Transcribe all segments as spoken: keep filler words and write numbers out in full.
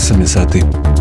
osam je sati.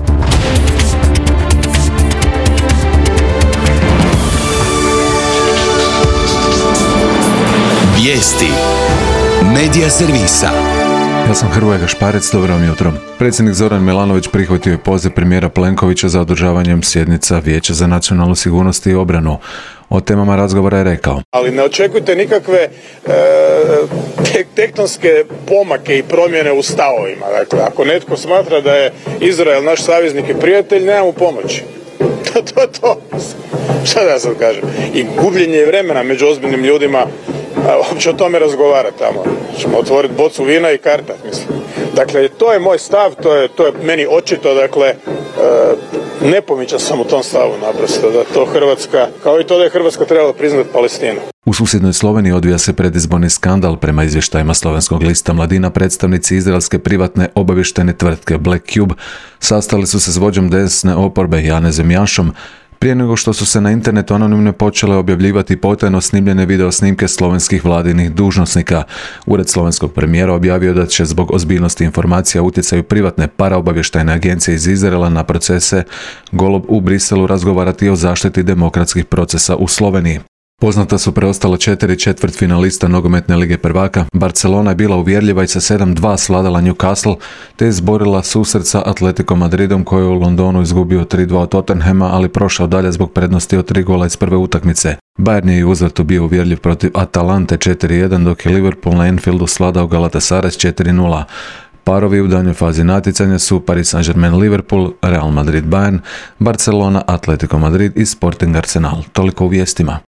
Vijesti Medija servisa. Ja sam Hrvoje Gašparec, dobro vam jutro. Predsjednik Zoran Milanović prihvatio je poziv premijera Plenkovića za održavanjem sjednica Vijeća za nacionalnu sigurnost i obranu. O temama razgovora je rekao: ali ne očekujte nikakve e, tek, tektonske pomake i promjene u stavovima. Dakle, ako netko smatra da je Izrael naš saveznik i prijatelj, nema mu pomoći. To, to, to. Šta da ja sad kažem? I gubljenje vremena među ozbiljnim ljudima, a, uopće o tome razgovarati tamo. Ćemo otvoriti bocu vina i kartat, mislim. Dakle, to je moj stav, to je, to je meni očito, dakle, e, nepomičan sam u tom stavu naprosto, da to Hrvatska, kao i to da je Hrvatska trebala priznati Palestinu. U susjednoj Sloveniji odvija se predizborni skandal. Prema izvještajima slovenskog lista Mladina, predstavnici izraelske privatne obavještajne tvrtke Black Cube sastali su se s vođom desne oporbe Janezom Janšom prije nego što su se na internetu anonimno počele objavljivati potajno snimljene video snimke slovenskih vladinih dužnosnika. Ured slovenskog premijera objavio da će zbog ozbiljnosti informacija o utjecaju privatne paraobavještajne agencije iz Izraela na procese Golob u Briselu razgovarati o zaštiti demokratskih procesa u Sloveniji. Poznata su preostala četiri četvrtfinalista nogometne lige prvaka. Barcelona je bila uvjerljiva i sa sedam dva svladala Newcastle, te je izborila susret sa Atletico Madridom koji je u Londonu izgubio tri dva od Tottenhama, ali prošao dalje zbog prednosti od tri gola iz prve utakmice. Bayern je u uzvratu bio uvjerljiv protiv Atalante četiri jedan, dok je Liverpool na Anfieldu svladao Galatasaray četiri nula. Parovi u daljnjoj fazi natjecanja su Paris Saint-Germain Liverpool, Real Madrid Bayern, Barcelona Atletico Madrid i Sporting Arsenal. Toliko u vijestima.